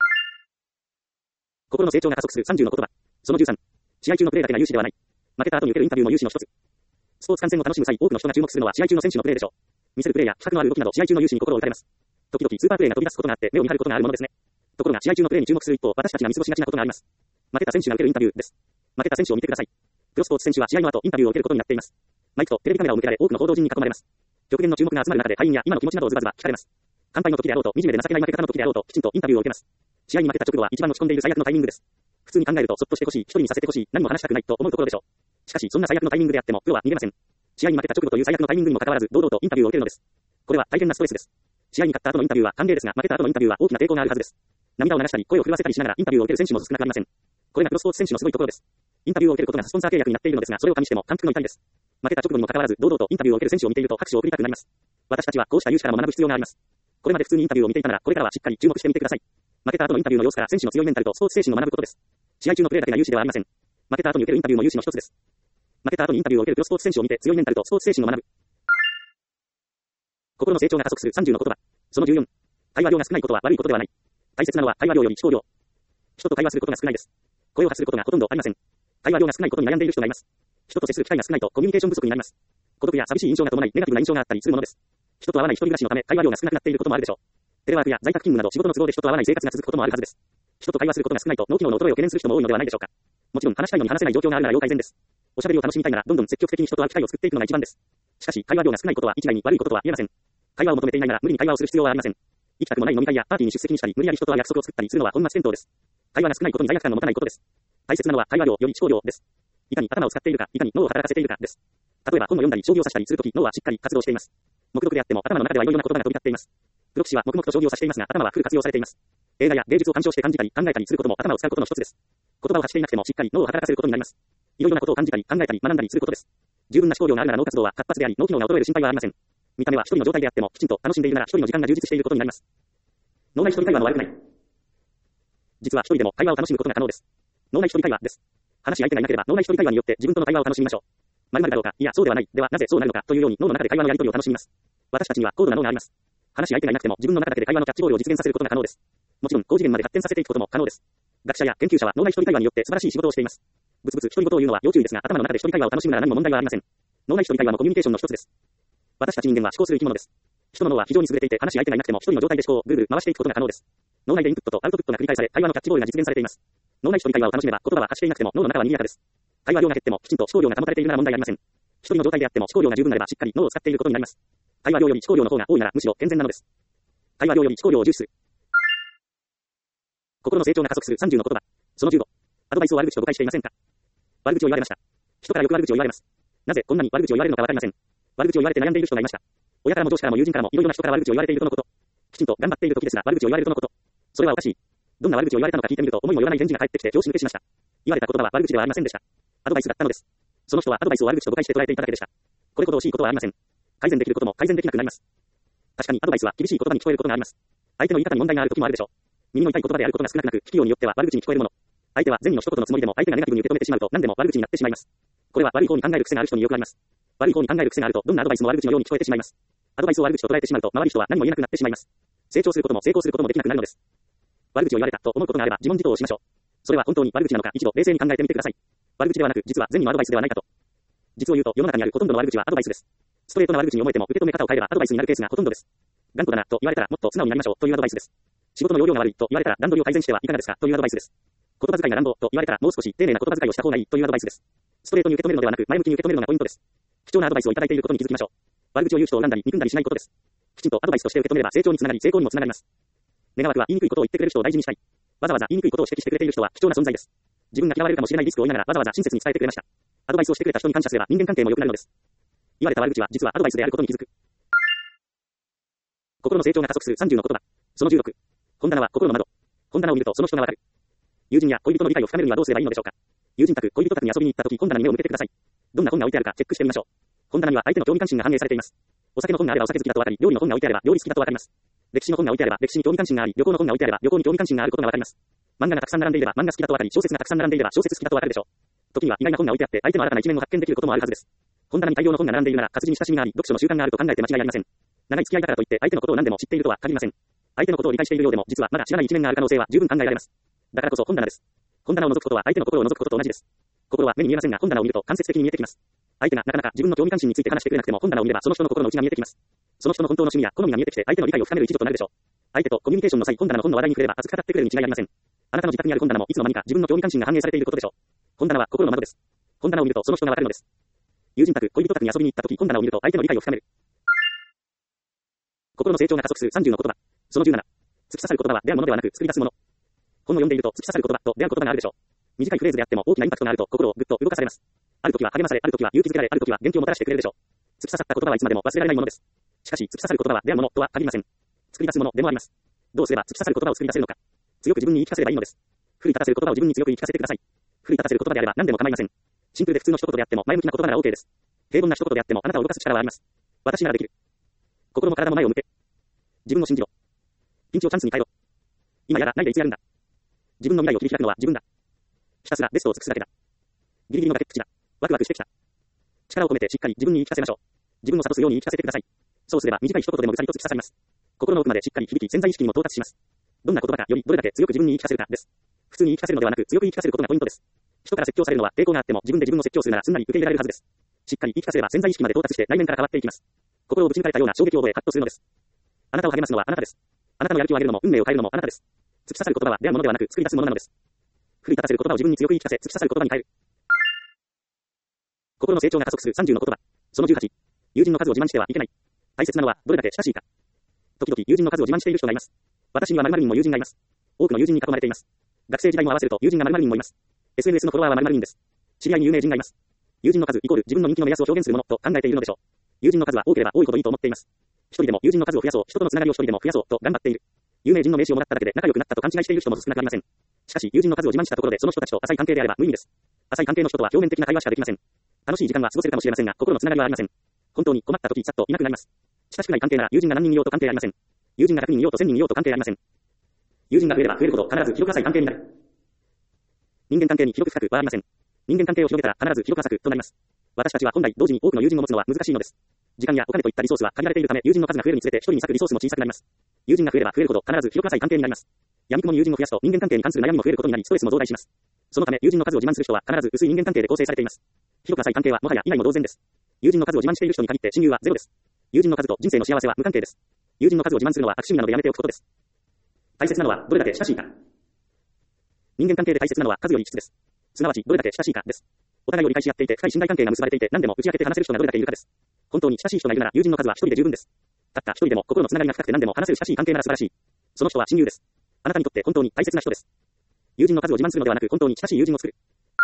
心の成長が加速する30の言葉。その13。試合中のプレーだけが優秀ではない。負けた後に受けるインタビューも優秀の一つ。スポーツ観戦を楽しむ際多くの人が注目するのは試合中の選手のプレーでしょう。 見せるプレーや気迫のある動きなど試合中の勇姿に心を打たれます。時々スーパープレーが飛び出すことがあって目を見張ることがあるものですね。ところが試合中のプレーに注目する一方、私たちが見過ごしがちなことがあります。負けた選手が受けるインタビューです。負けた選手を見てください。プロスポーツ選手は試合の後インタビューを受けることになっています。マイクとテレビカメラを向けられ多くの報道陣に囲まれます。極限の注目が集まる中で敗因や今の気持ちなどをズバズバ聞かれます。乾杯の時であろうと惨めで情けない負け方の時であろうときちんとインタビューを受けます。試合に負けた直後は一番落ち込んでいる最悪のタイミングです。普通に考えるとそっとしてほしい、一人にさせてほしい、何も話したくないと思うところでしょう。しかしそんな最悪のタイミングであってもプロは逃げません。試合に負けた直後という最悪のタイミングにもかかわらず堂々とインタビューを受けるのです。これは大変なストレスです。試合に勝った後のインタビューは歓迎ですが負けた後のインタビューは大きな抵抗があるはずです。涙を流したり声を震わせたりしながらインタビューを受ける選手も少なくありません。これがプロスポーツ選手のすごいところです。インタビューを受けることがスポンサー契約になっているのですが、それを加味しても感服の痛いです。負けた直後にもかかわらず堂々とインタビューを受ける選手を見ていると拍手を送りたくなります。私たちはこうした勇士からも学ぶ必要があります。これまで普通にインタビューを見ていたならこれからはしっかり注目してみてください。負けた後のインタビューの様子から選手の強いメンタルとスポーツ精神を学ぶことです。試合中のプレーだけが勇士ではありません。負けた後に受けるインタビューも勇士の一つです。負けた後にインタビューを受けるプロスポーツ選手を見て強いメンタルとスポーツ精神を学ぶ。心の成長が加速する30の言葉。その14。会話量が少ないことは悪いことではない。大切なのは会話量より思考量。人と会話することが少ないです。声を発することがほとんどありません。会話量が少ないことに悩んでいる人がいます。人と接する機会が少ないとコミュニケーション不足になります。孤独や寂しい印象が伴いネガティブな印象があったりするものです。人と会わない一人暮らしのため会話量が少なくなっていることもあるでしょう。テレワークや在宅勤務など仕事の都合で人と会わない生活が続くこともあるはずです。人と会話することが少ないと脳機能の衰えを懸念する人も多いのではないでしょうか。もちろん話したいのに話せない状況があるなら要改善です。おしゃべりを楽しみたいならどんどん積極的に人と会う機会を作っていくのが一番です。しかし会話量が少ないことは一概に悪いこととは言えません。会話を求めていないなら無理に会話をする必要はありません。行きたくもない飲み会やパーティーに出席にしたり無理やり人とは約束を作ったりするのは本末転倒です。会話が少ないことに罪悪感を持たないことです。大切なのは会話量より思考量です。いかに頭を使っているか、いかに脳を働かせているかです。例えば本を読んだり将棋を指したりするとき脳はしっかり活動しています。目録であっても頭の中ではいろいろな言葉が飛び交っています。プロ棋士は黙々と将棋を指していますが頭はフル活用されています。映画や芸術を鑑賞して感じたり考えたりすることも頭を使うことの一つです。言葉を発していなくてもしっかり脳を働かせることになります。いろいろなことを感じたり考えたり学んだりすることです。十分な思考量があるなら脳活動は活発であり脳機能が衰える心配はありません。見た目は一人の状態であってもきちんと楽しんでいるなら一人の時間が充実していることになります。脳内一人会話の悪くない。実は一人でも会話を楽しむことが可能です。脳内一人会話です。話し相手がいなければ脳内一人会話によって自分との会話を楽しみましょう。〇〇だろうか、いやそうではない、ではなぜそうなるのかというように脳の中で会話のやり取りを楽しみます。私たちには高度な脳があります。話し相手がいなくても自分の中だけで会話のキャッチボールを実現させることが可能です。もちろん高次元まで発展させていくことも可能です。学者や研究者は脳内一人会話によって素晴らしい仕事をしています。ブツブツ独り言を言うのは要注意ですが頭の中で一人会話を楽しむなら何も問題はありません。脳内一人会話もコミュニケーションの一つです。私たち人間は思考する生き物です。人の脳は非常に優れていて話し相手がいなくても一人の状態で思考をぐるぐる回していくことが可能です。脳内でインプットとアウトプットが繰り返され会話のキャッチボールが実現されています。脳内一人会話を楽しめば言葉は発していなくても脳の中は賑やかです。会話量が減ってもきちんと思考量が保たれているなら問題ありません。一人の状態であっても思考量が十分なればしっかり脳を使っていることになります。会話量より思考量の方が多いならむしろ健全なのです。会話量より思考量を重視する。心の成長が加速する30の言葉。その15。アドバイスを悪口と誤解していませんか？悪口を言われました。人からよく悪口を言われます。なぜこんなに悪口を言われるのかわかりません。悪口を言われて悩んでいる人がいました。親からも上司からも友人からもいろいろな人から悪口を言われているとのこと。きちんと頑張っている時ですが悪口を言われるとのこと。それはおかしい。どんな悪口を言われたのか聞いてみると思いもよらない返事が返ってきて拍子抜けしました。言われた言葉は悪口ではありませんでした。アドバイスだったのです。その人はアドバイスを悪口と誤解して捉えていただけでした。これほど惜しいことはありません。改善できることも改善できなくなります。確かにアドバイスは厳しい言葉に聞こえることがあります。相手の言い方に問題がある時もあるでしょう。耳の痛い言葉であることが少なくなく聞きようによっては悪口に聞こえるもの。相手は善意の一言のつもりでも相手がネガティブに受け止めてしまうと何でも悪口になってしまいます。これは悪い方に考える癖がある人によくあります。悪い方に考える癖があるとどんなアドバイスも悪口のように聞こえてしまいます。アドバイスを悪口と捉えてしまうと周り人は何も言えなくなってしまいます。成長することも成功することもできなくなるのです。悪口を言われたと思うことがあれば自問自答をしましょう。それは本当に悪口なのか一度冷静に考えてみてください。悪口ではなく実は善意のアドバイスではないかと。実を言うと世の中にあるほとんどの悪口はアドバイスです。ストレートな悪口に思えても受け止め方を変えればアドバイスになるケースがほとんどです。頑固だなと言われたらもっと素直になりましょうというアドバイスです。仕事の容量が悪いと言われたら段取りを改善してはいかがですかというアドバイスです。言葉遣いが乱暴と言われたらもう少し丁寧な言葉遣いをした方がいいというアドバイスです。ストレートに受け止めるのではなく前向きに受け止めるのがポイントです。貴重なアドバイスをいただいていることに気づきましょう。悪口を言う人を恨んだり憎んだりしないことです。きちんとアドバイスとして受け止めれば成長につながり成功にもつながります。願わくは言いにくいことを言ってくれる人を大事にしたい。わざわざ言いにくいことを指摘してくれている人は貴重な存在です。自分が嫌われるかもしれないリスクを負いながらわざわざ親切に伝えてくれました。アドバイスをしてくれた人に感謝すれば人間関係も良くなるのです。言われた悪口は実はアドバイスであることに気づく。心の成長が加速する30の言葉。その16。本棚は心の窓。本棚を見るとその人がわかる。友人や恋人の理解を深めるにはどうすればいいのでしょうか。友人宅、恋人宅に遊びに行った時本棚に目を向けてください。どんな本が置いてあるかチェックしてみましょう。本棚には相手の興味関心が反映されています。お酒の本があればお酒好きだとわかり、料理の本が置いてあれば料理好きだとわかります。歴史の本が置いてあれば歴史に興味関心があり、旅行の本が置いてあれば旅行に興味関心があることがわかります。漫画がたくさん並んでいれば漫画好きだとわかり、小説がたくさん並んでいれば小説好きだとわかるでしょう。時には意外な本が置いてあって相手の新たな一面を発見できることもあるはずです。本棚に大量の本が並んでいるなら活字に親しみがあり、読書の習慣があると考えて間違いありません。長い付き合いだからといって相手のことを何でも知っているとは限りません。相手のことを理解しているようでも実はまだ知らない一面がある可能性は十分考えられます。だからこそ本棚です。本棚を覗くことは相手の心を覗くことと同じです。心は目に見えませんが本棚を見ると間接的に見えてきます。相手がなかなか自分の興味関心について話してくれなくても本棚を見ればその人の心の内が見えてきます。 その人の本当の趣味や好みが見えてきて相手の理解を深める一助となるでしょう。相手とコミュニケーションの際、本棚の本の話題に触れれば熱く語ってくれるに違いありません。あなたの自宅にある本棚もいつの間にか自分の興味関心が反映されていることでしょう。本棚は心の窓です。本棚を見るとその人がわかるのです。友人宅、恋人宅に遊びに行った時、本棚を見ると相手の理解を深める。心の成長が加速する30の言葉。その17。突き刺さる言葉は出会うものではなく作り出すもの。本を読んでいると突き刺さる言葉と出会う言葉があるでしょう。短いフレーズであっても大きなインパクトがあると心をぐっと動かされます。ある時は励まされ、ある時は勇気づけられ、ある時は元気をもたらしてくれるでしょう。突き刺さった言葉はいつまでも忘れられないものです。しかし突き刺さる言葉は出会うものとは限りません。作り出すものでもあります。どうすれば突き刺さる言葉を作り出せるのか。強く自分に言い聞かせればいいのです。奮い立たせる言葉を自分に強く言い聞かせてください。奮い立たせる言葉であれば何でも構いません。シンプルで普通の一言であっても前向きな言葉なら OK です。平凡な一言であってもあなたを動かす力はあります。私ならできる。心も体も前を向け。自分を信じろ。ピンチをチャンスに変えろ。今やらないでいつやるんだ。自分の未来を切り開くのは自分だ。ひたすらベストを尽くすだけだ。ギリギリの崖っぷちだ。ワクワクしてきた。力を込めてしっかり自分に言い聞かせましょう。自分を諭すように言い聞かせてください。そうすれば短い一言でもぐさりと突き刺さります。心の奥までしっかり響き潜在意識にも到達します。どんな言葉かよりどれだけ強く自分に言い聞かせるかです。普通に言い聞かせるのではなく強く言い聞かせることがポイントです。人から説教されるのは抵抗があっても自分で自分を説教するならすんなり受け入れられるはずです。しっかり言い聞かせれば潜在意識まで到達して内面から変わっていきます。心をぶち抜かれたような衝撃を覚えカッとするのです。あなたを励ますのはあなたです。あなたのやる気を上げるのも運命を変えるのもあなたです。突き刺さる言葉は出会うものではなく作り出すものなのです。奮い立たせる言葉を自分に強く言い聞かせ突き刺さる言葉に変える。心の成長が加速する30の言葉。その18。友人の数を自慢してはいけない。大切なのはどれだけ親しいか。時々友人の数を自慢している人がいます。私には〇〇人も友人がいます。多くの友人に囲まれています。学生時代も合わせると友人が〇〇人もいます。SNS のフォロワーは〇〇人です。知り合いに有名人がいます。友人の数イコール自分の人気の目安を表現するものと考えているのでしょう。友人の数は多ければ多いほどいいと思っています。一人でも友人の数を増やそう、人とのつながりを一人でも増やそうと頑張っている。有名人の名刺をもらっただけで仲良くなったと勘違いしている人も少なくありません。しかし友人の数を自慢したところでその人たちと浅い関係であれば無意味です。浅い関係の人とは表面的な会話しかできません。楽しい時間は過ごせるかもしれませんが心のつながりはありません。本当に困った時さっといなくなります。親しくない関係なら友人が何人いようと関係ありません。友人が100人いようと1000人いようと関係ありません。友人が増えれば増えるほど必ず広く浅い関係になる。人間関係に広く深くはありません。人間関係を広げたら必ず広く浅くとなります。私たちは本来同時に多くの友人を持つのは難しいのです。時間やお金といったリソースは限られているため友人の数が増えるにつれて一人に割くリソースも小さくなります。友人が増えれば増えるほど必ず広く浅い関係になります。闇雲に友人を増やすと人間関係に関する悩みも増えることになりストレスも増大します。そのため友人の数を自慢する人は必ず薄い人間関係で構成されています。広く浅い関係はもはや以外も同然です。友人の数を自慢している人に限って親友はゼロです。友人の数と人生の幸せは無関係です。友人の数を自慢するのは悪趣味なのでやめておくことです。大切なのはどれだけ親しいか。人間関係で大切なのは数より質です。すなわちどれだけ親しいかです。お互いを理解し合っていて深い信頼関係が結ばれていて何でも打ち明けて話せる人がどれだけいるかです。本当に親しい人がいるなら友人の数は一人で十分です。たった一人でも心のつながりが深くて何でも話せる親しい関係なら素晴らしい。その人は親友です。あなたにとって本当に大切な人です。友人の数を自慢するのではなく本当に親しい友人を作る。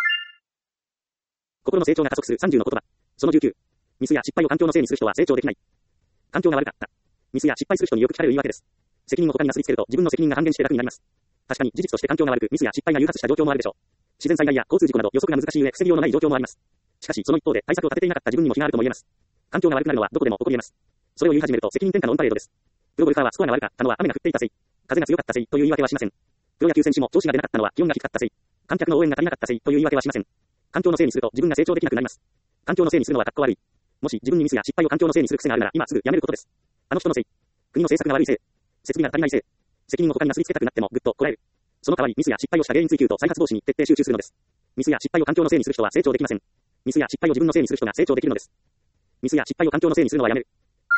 心の成長が加速する30の言葉。その19。ミスや失敗を環境のせいにする人は成長できない。環境が悪かった。ミスや失敗する人によく聞かれる言い訳です。責任を他になすりつけると自分の責任が半減して楽になります。確かに事実として環境が悪くミスや失敗が誘発した状況もあるでしょう。自然災害や交通事故など予測が難しい上防ぎようのない状況もあります。しかしその一方で対策を立てていなかった自分にも非があるとも言えます。環境が悪くなるのはどこでも起こり得ます。それを言い始めると責任転嫁のオンパレードです。プロゴルファーはスコアが悪かったのは雨が降っていたせい、風が強かったせいという言い訳はしません。プロ野球選手も調子が出なかったのは気温が低かったせい、観客の応援が足りなかったせいという言い訳はしません。環境のせいにすると自分が成長できなくなります。環境のせいにするのはかっこ悪い。もし自分にミスや失敗を環境のせいにする癖があるなら今すぐやめることです。あの人のせい、国の政策が悪いせい、設備が足りないせい、責任を他になすりつけたくなってもぐっとこらえる。その代わりミスや失敗をした原因追求と再発防止に徹底集中するのです。ミスや失敗を環境のせいにする人は成長できません。ミスや失敗を自分のせいにする人が成長できるのです。ミスや失敗を環境のせいにするのはやめる。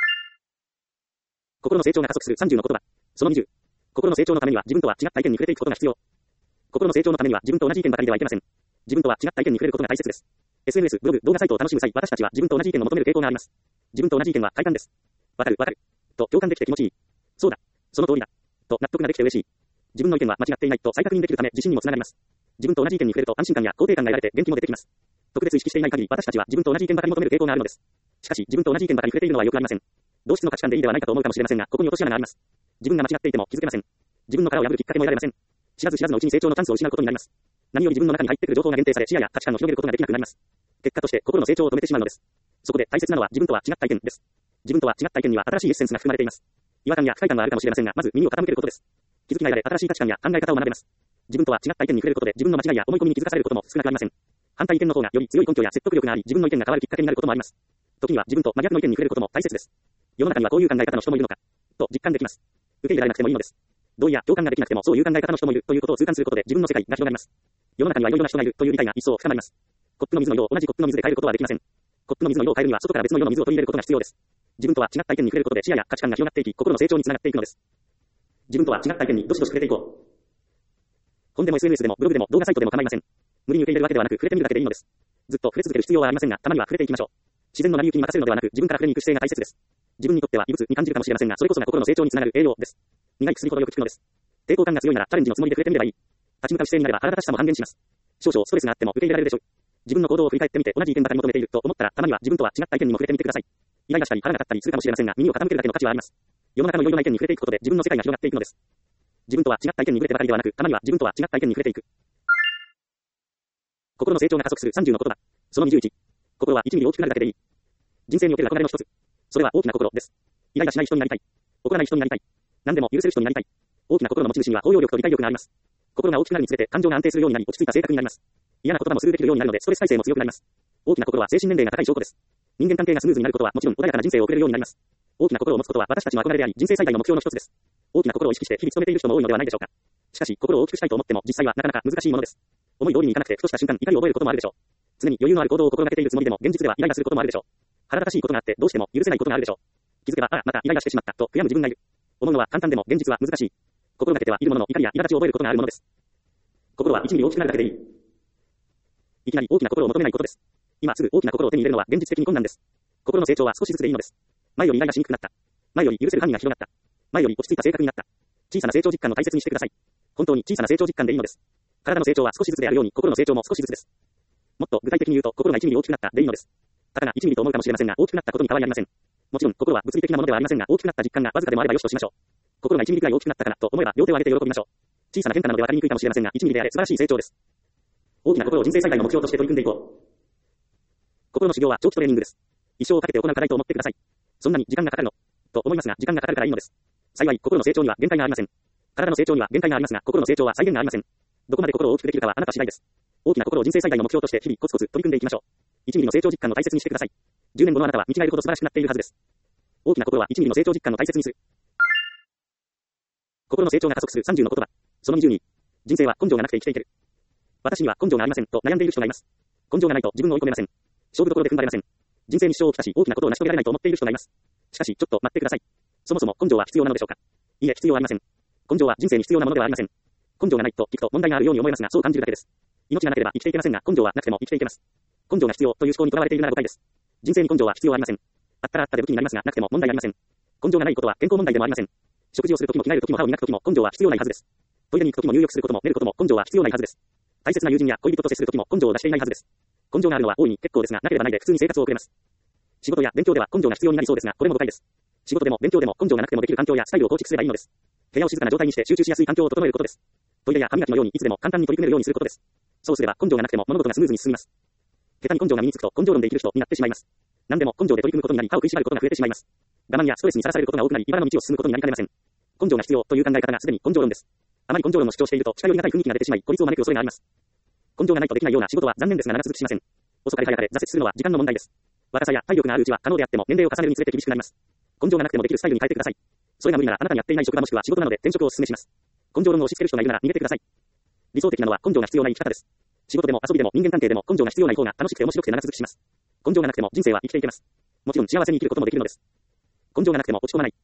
心の成長が加速する30の言葉。その20。心の成長のためには自分とは違った意見に触れていくことが必要。心の成長のためには自分と同じ意見ばかりではいけません。自分とは違った意見に触れることが大切です。SNS、ブログ、動画サイトを楽しむ際、私たちは自分と同じ意見を求める傾向があります。自分と同じ意見は快感です。わかる、と共感できて気持ちいい。そうだ、その通りだ。と納得ができて嬉しい。自分の意見は間違っていないと再確認できるため自信にもつながります。自分と同じ意見に触れると安心感や肯定感が得られて元気も出てきます。特別意識していない限り私たちは自分と同じ意見ばかり求める傾向があるのです。しかし自分と同じ意見ばかり触れているのはよくありません。同質の価値観でいいではないかと思うかもしれませんが、ここに落とし穴があります。自分が間違っていても気づけません。自分の殻を破るきっかけも得られません。知らず知らずのうちに成長のチャンスを失うことになります。何より自分の中に入ってくる情報が限定され視野や価値観を広げることができなくなります。結果として心の成長を止めてしまうのです。そこで大切なのは自分とは違った意見です。自分とは違った意見には新しいエッセンスが含まれています。違和感や不快感はあるかもしれませんが、まず耳を傾けることです。気づきながら新しい価値観や考え方を学べます。自分とは違った意見に触れることで自分の間違いや思い込みに気づかされることも少なくありません。反対意見の方がより強い根拠や説得力があり、自分の意見が変わるきっかけになることもあります。時には自分と真逆の意見に触れることも大切です。世の中にはこういう考え方の人もいるのか、と実感できます。受け入れられなくてもいいのです。同意や共感ができなくてもそういう考え方の人もいるということを痛感することで自分の世界が広がります。世の中にはいろいろな人がいるという理解が一層深まります。コップの水の色を同じコップの水で変えることはできません。コップの水の色を変えるには外から別の色の水を取り入れることが必要です。 自分とは違った意見に触れることで視野や価値観が広がっていき、心の成長につながっていくのです。自分とは違った意見にどしどし触れていこう。本でも SNS でもブログでも動画サイトでも構いません。無理に受け入れるわけではなく触れてみるだけでいいのです。ずっと触れ続ける必要はありませんが、たまには触れていきましょう。自然の成り行きに任せるのではなく、自分から触れに行く姿勢が大切です。自分にとっては異物に感じるかもしれませんが、それこそが心の成長につながる栄養です。苦い薬ほどよく効くのです。抵抗感が強いならチャレンジのつもりで触れてみればいい。立ち向かう姿勢になれば腹立たしさも半減します。少々ストレスがあっても受け入れられるでしょう。自分の行動を振り返ってみて同じ意見ばかり求めていると思ったら、たまには自分とは違った意見にも触れてみてください。イライラしたり腹が立ったりするかもしれませんが、耳を傾けるだけの価値はあります。世の中のいろいろな意見に触れていくことで自分の世界が広がっていくのです。自分とは違った意見に触れてばかりではなく、たまには自分とは違った意見に触れていく。心の成長が加速する30の言葉。その21。心は1ミリ大きくなるだけでいい。人生における憧れの一つ。それは大きな心です。イライラしない人になりたい。怒らない人になりたい。何でも許せる人になりたい。大きな心の持ち主には包容力と理解力があります。心が大きくなるにつれて感情が安定するようになり、落ち着いた性格になります。嫌な言葉もすぐできるようになるので、ストレス耐性も強くなります。大きな心は精神年齢が高い証拠です。人間関係がスムーズになることはもちろん穏やかな人生を送れるようになります。大きな心を持つことは私たちの憧れであり、人生最大の目標の一つです。大きな心を意識して日々努めている人も多いのではないでしょうか。しかし、心を大きくしたいと思っても、実際はなかなか難しいものです。思い通りにいかなくて、ふとした瞬間、怒りを覚えることもあるでしょう。常に余裕のある行動を心がけているつもりでも、現実ではイライラすることもあるでしょう。腹立たしいことがあって、どうしても許せないことがあるでしょう。気づけば、またイライラしてしまった、と悔やむ自分がいる。思うのは簡単でも、現実は難しい。心がけてはいるものの、怒りや苛立ちを覚えることがあるものです。心は1ミリ大きくなるだけでいい。いきなり大きな心を求めないことです。今すぐ大きな心を手に入れるのは現実的に困難です。心の成長は少しずつでいいのです。前よりイライラしにくくなった。前より許せる範囲が広がった。前より落ち着いた性格になった。小さな成長実感を大切にしてください。本当に小さな成長実感でいいのです。体の成長は少しずつであるように、心の成長も少しずつです。もっと具体的に言うと、心が1ミリ大きくなったでいいのです。たかが1ミリと思うかもしれませんが、大きくなったことに変わりありません。もちろん、心は物理的なものではありませんが、大きくなった実感がわずかでもあればよしとしましょう。心が1ミリくらい大きくなったかなと思えば、両手を上げて喜びましょう。小さな変化なので分かりにくいかもしれませんが、1ミリであれ素晴らしい成長です。大きな心を人生最大の目標として取り組んでいこう。心の修行は長期トレーニングです。一生をかけて行う課題と思ってください。そんなに時間がかかるのと思いますが、時間がかかるからいいのです。幸い、心の成長には限界がありません。体の成長には限界がありますが、心の成長は際限がありません。どこまで心を大きくできるかはあなた次第です。大きな心を人生最大の目標として日々コツコツ取り組んでいきましょう。1ミリの成長実感を大切にしてください。10年後のあなたは見違えるほど素晴らしくなっているはずです。大きな心は1ミリの成長実感を大切にする。心の成長が加速する30の言葉。その22。人生は根性がなくて生きていける。私には根性がありませんと悩んでいる人がいます。根性がないと自分を追い込めません。勝負どころで踏ん張れません。人生に支障をきたし大きなことを成し遂げられないと思っている人がいます。しかしちょっと待ってください。そもそも根性は必要なのでしょうか。いいえ、必要ありません。根性は人生に必要なものではありません。根性がないと聞くと問題があるように思いますが、そう感じるだけです。命がなければ生きていけませんが、根性はなくても生きていけます。根性が必要という思考にとらわれているなら誤解です。人生に根性は必要ありません。あったらあったで武器になりますが、なくても問題ありません。根性がないことは健康問題でもありません。食事をするときも着替えるときも歯を磨くときも根性は必要ないはずです。トイレに行くときも入浴することも寝ることも根性は必要ないはずです。大切な友人や恋人と接するときも根性を出していないはずです。根性があるのは大いに結構ですが、なければないで普通に生活を送れます。仕事や勉強では根性が必要になりそうですが、これも誤解です。仕事でも勉強でも根性がなくてもできる環境やスタイルを構築すればいいのです。部屋を静かな状態にして集中しやすい環境を整えることです。トイレや歯磨きのようにいつでも簡単に取り組めるようにすることです。そうすれば根性がなくても物事がスムーズに進みます。下手に根性が身につくと根性論で生きる人になってしまいます。何でも根性で取り組むことになり、歯を食いしばることが増えてしまいます。我慢やストレスにさらされることが多くなり、茨の道を進むことになりかねません。根性が必要という考え方がすでに根性論です。あまり根性論を主張していると近寄りがたい雰囲気が出てしまい、孤立を招く恐れがあります。根性がないとできないような仕事は残念ですが長続きしません。遅かれ早かれ挫折するのは時間の問題です。若さや体力があるうちは可能であっても年齢を重ねるにつれて厳しくなります。根性がなくてもできるスタイルに変えてください。それが無理ならあなたにやっていない職場もしくは仕事なので転職をお勧めします。根性論を押し付ける人がいるなら逃げてください。理想的なのは根性が必要ない生き方です。仕事でも遊びでも人間関係でも根性が必要ない方が楽しくて面白くて長続きします。根性がなくても人生は生きていけます。もちろん幸せに生きることもできるのです。根性がなくても落ち込まない。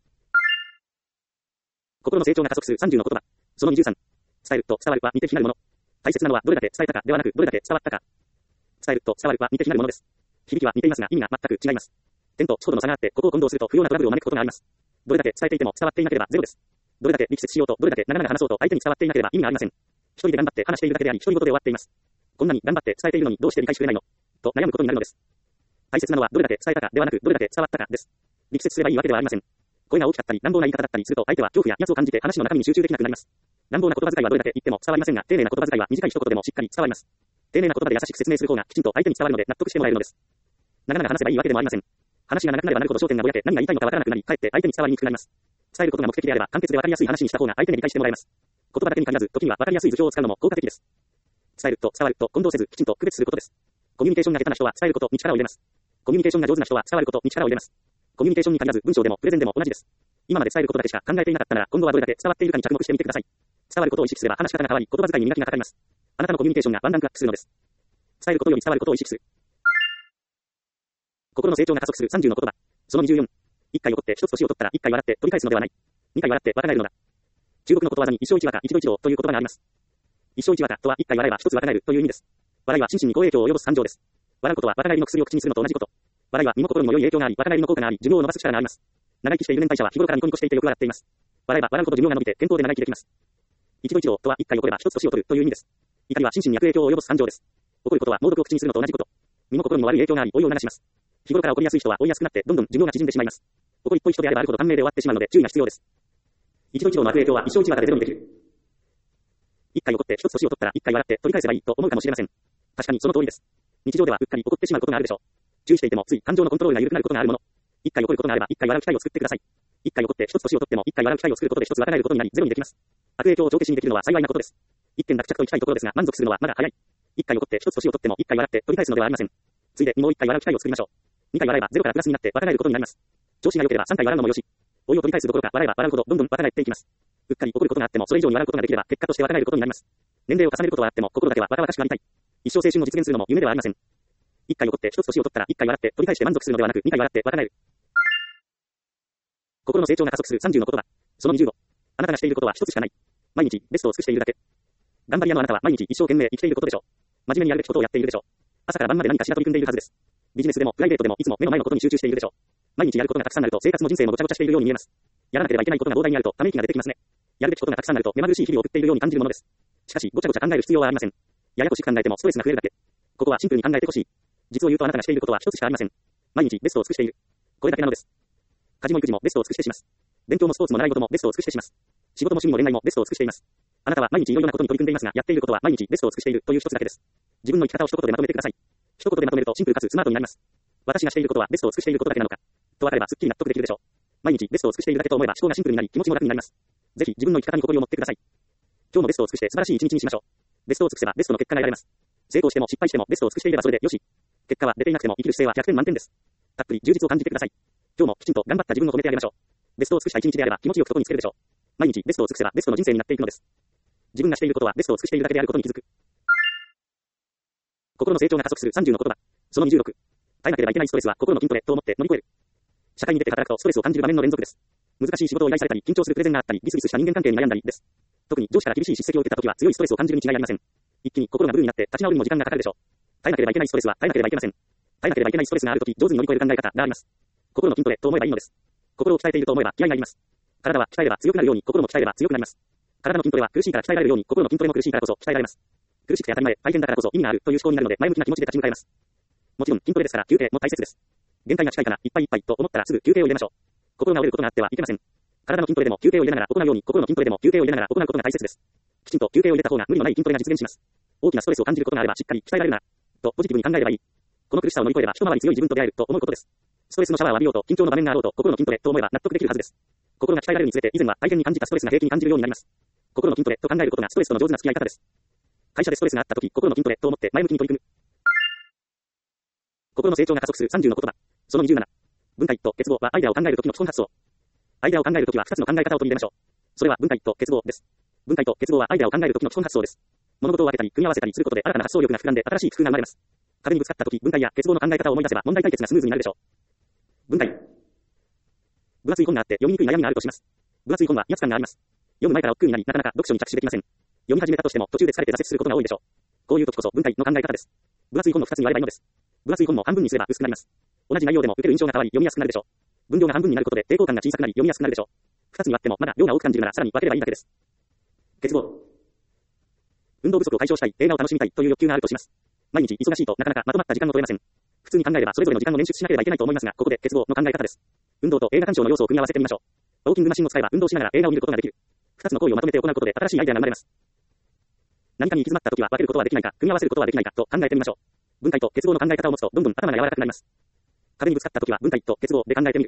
心の成長が加速する30の言葉。その23。伝えると伝わるは似て非なるもの。大切なのはどれだけ伝えたかではなくどれだけ伝わったか。伝えると伝わるは似て非なるものです。響きは似ていますが意味が全く違います。点と地ほどの差があってここを混同すると不要なトラブルを招くことがあります。どれだけ伝えていても伝わっていなければゼロです。どれだけ力説しようとどれだけ長々話そうと相手に伝わっていなければ意味がありません。一人で頑張って話しているだけであり独り言で終わっています。こんなに頑張って伝えているのにどうして理解してくれないのと悩むことになるのです。大切なのはどれだけ伝えたかではなくどれだけ伝わったかです。力説すればいいわけではありません。声が大きかったり乱暴な言い方だったりすると相手は恐怖や威圧を感じて話の中身に集中できなくなります。乱暴な言葉遣いはどれだけ言っても伝わりませんが、丁寧な言葉遣いは短い一言でもしっかり伝わります。丁寧な言葉で優しく説明する方がきちんと相手に伝わるので納得してもらえるのです。長々話せばいいわけでもありません。話が長くなればなるほど焦点がぼやけ何が言いたいのかわからなくなり、かえって相手に伝わりにくくなります。伝えることが目的であれば簡潔でわかりやすい話にした方が相手に理解してもらえます。言葉だけに限らず時にはわかりやすい図表を使うのも効果的です。伝えると伝わると混同せずきちんと区別することです。コミュニケーションが下手な人は伝えることに力を入れます。コミュニケーションが上手な人は伝わることに力を入れます。コミュニケーションに限らず文章でもプレゼンでも同じです。今まで伝えることだけしか考えていなかったなら今後はどれだけ伝わっているかに着目してみてください。伝わることを意識すれば話し方が変わり言葉遣いに磨きがかかります。あなたのコミュニケーションがワンランクアップするのです。伝えることより伝わることを意識する。心の成長が加速する30の言葉。その24。 一回怒って一つ年を取ったら一回笑って取り返すのではない。二回笑って若返るのだ。中国のことわざに一生一若一度一度という言葉があります。一生一若とは一回笑えば一つ若返るという意味です。笑いは心身に好影響を及ぼす三条です。笑うことは若返りの薬を口にするのと同じこと。笑いは身も心にも良い影響があり、若返りの効果があり、寿命を伸ばす力があります。長生きしている年配者は日頃からニコニコしていてよく笑っています。笑えば笑うほど寿命が伸びて健康で長生きできます。一度一度とは一回怒れば一つ年を取るという意味です。怒りは心身に悪影響を及ぼす三条です。怒ることは猛毒を口にするのと同じこと。身も心にも悪い影響があり、老いを促します。日頃から怒りやすい人は老いやすくなってどんどん寿命が縮んでしまいます。怒りっぽい人であればあるほど短命で終わってしまうので注意が必要です。一度一度の悪影響は一生一若でゼロにできる。一回怒って一つ年を取ったら一回笑って取り返せばいいと思うかもしれません。確かにその通りです。日常ではうっかり怒ってしまうことがあるでしょう。注意していてもつい感情のコントロールが緩くなることがあるもの。一回怒ることがあれば一回笑う機会を作ってください。一回怒って一つ年を取っても一回笑う機会を作ることで一つ若返ることになりゼロにできます。悪影響を帳消しにできるのは幸いなことです。一点落着といきたいところですが満足するのはまだ早い。一回怒って一つ年を取っても一回笑って取り返すのではありません。ついでにもう一回笑う機会を作りましょう。二回笑えばゼロからプラスになって若返ることになります。調子が良ければ三回笑うのもよし。老いを取り返すどころか笑えば笑うほどどんどん若返っていきます。うっかり怒ることがあってもそれ以上に笑うことができれば結果として若返ることになります。年齢を重ねることはあっても心だけは若々しくなりたい。一生青春を実現するのも夢ではありません。一回怒って一つ年を取ったら一回笑って取り返して満足するのではなく二回笑って若返る。心の成長が加速する30の言葉。その25。あなたがしていることは一つしかない。毎日ベストを尽くしているだけ。頑張り屋のあなたは毎日一生懸命生きていることでしょう。真面目にやるべきことをやっているでしょう。朝から晩まで何かしら取り組んでいるはずです。ビジネスでもプライベートでもいつも目の前のことに集中しているでしょう。毎日やることがたくさんあると生活も人生もごちゃごちゃしているように見えます。やらなければいけないことが膨大にあるとため息が出てきますね。やるべきことがたくさんあると目まぐるしい日々を送っているように感じるものです。しかしごちゃごちゃ考える必要はありません。ややこしく考えてもストレスが増えるだけ。ここはシンプルに考えてほしい。実を言うとあなたがしていることは一つしかありません。毎日ベストを尽くしている。これだけなのです。家事も育児もベストを尽くしてします。勉強もスポーツも習い事もベストを尽くしてします。仕事も趣味も恋愛もベストを尽くしています。あなたは毎日いろいろなことに取り組んでいますが、やっていることは毎日ベストを尽くしているという一つだけです。自分の生き方を一言でまとめてください。一言でまとめるとシンプルかつスマートになります。私がしていることはベストを尽くしていることだけなのか。と分かればすっきり納得できるでしょう。毎日ベストを尽くしているだけと思えば思考がシンプルになり気持ちも楽になります。ぜひ自分の生き方に誇りを持ってください。今日もベストを尽くして素晴らしい一日にしましょう。ベストを尽くせばベストの結果が得られます。成功しても失敗してもベストを尽くしていればそれでよし。結果は出ていなくても生きる姿勢は100点満点です。たっぷり充実を感じてください。今日もきちんと頑張った自分を褒めてあげましょう。ベストを尽くした一日であれば気持ちよくそこにつけるでしょう。毎日ベストを尽くせばベストの人生になっていくのです。自分がしていることはベストを尽くしているだけであることに気づく。心の成長が加速する30の言葉。その26。耐えなければいけないストレスは心の筋トレと思って乗り越える。社会に出て働くとストレスを感じる場面の連続です。難しい仕事を依頼されたり、緊張するプレゼンがあったり、ギスギスした人間関係に悩んだりです。特に上司から厳しい叱責を受けたときは強いストレスを感じるに違いありません。一気に心がブルーになって立ち直るにも時間がかかるでしょう。耐えなければいけないストレスは耐えなければいけません。耐えなければいけないストレスがあるとき上手に乗り越える考え方があります。心の筋トレと思えばいいのです。心を鍛えていると思えば気合がいります。体は鍛えれば強くなるように心も鍛えれば強くなります。体の筋トレは苦しいから鍛えられるように心の筋トレも苦しいからこそ鍛えられます。苦しくて当たり前、大変だからこそ意味があるという思考になるので前向きな気持ちで立ち向かえます。もちろん筋トレですから休憩も大切です。限界が近いからいっぱいいっぱいと思ったらすぐ休憩を入れましょう。心が折れることがあってはいけません。体の筋トレでも休憩を入れながら行うように心の筋トレでも休憩を入れながら行うことが大切です。きちんと休憩を入れた方が無理のない筋トレが実現します。大きなストレスを感じることがあればしっかり鍛えられるなとポジティブに考えればいい。この苦しさを乗り越えれば一回り強い自分と出会えると思うことです。ストレスのシャワーを浴びようと緊張の場面があろうと心の筋トレと思えば納得できるはずです。心が鍛えられるにつれて以前は大変に感じたストレスが平気に感じるようになります。心の筋トレと考えることがストレスとの上手な付き合い方です。会社でストレスがあったとき心の筋トレと思って前向きに取り組む。心の成長が加速する30の言葉。その27。分解と結合はアイデアを考えるときの基本発想。アイデアを考えるときは2つの考え方を取り入れましょう。それは分解と結合です。分解と結合はアイデアを考えるときの基本発想です。物事を分けたり組み合わせたりすることで新たな発想力が膨らんで新しい工夫が生まれます。壁にぶつかったとき分解や結合の考え方を思い出せば問題解決がスムーズになるでしょう。分解。分厚い本があって読みにくい悩みがあるとします。分厚い本は威圧感があります。読む前から億劫になりなかなか読書に着手できません。読み始めたとしても途中で疲れて挫折することが多いでしょう。こういう時こそ分解の考え方です。分厚い本の2つに割ればいいのです。分厚い本も半分にすれば薄くなります。同じ内容でも受ける印象が変わり読みやすくなるでしょう。分量が半分になることで抵抗感が小さくなり読みやすくなるでしょう。2つに割ってもまだ量が多く感じるならさらに分ければいいだけです。結合。運動不足を解消したい、映画を楽しみたいという欲求があるとします。毎日忙しいとなかなかまとまった時間を取れません。普通に考えればそれぞれの時間を捻出しなければいけないと思いますが、ここで結合の考え方です。運動と映画鑑賞の要素を組み合わせてみましょう。ウォーキングマシンを使えば運動しながら映画を見ることができる。2つの行為をまとめて行うことで新しいアイデアが生まれます。何かに行き詰まった時は分けることはできないか、組み合わせることはできないかと考えてみましょう。分解と結合の考え方を持つとどんどん頭が柔らかくなります。壁にぶつかった時は分解と結合で考えてみる。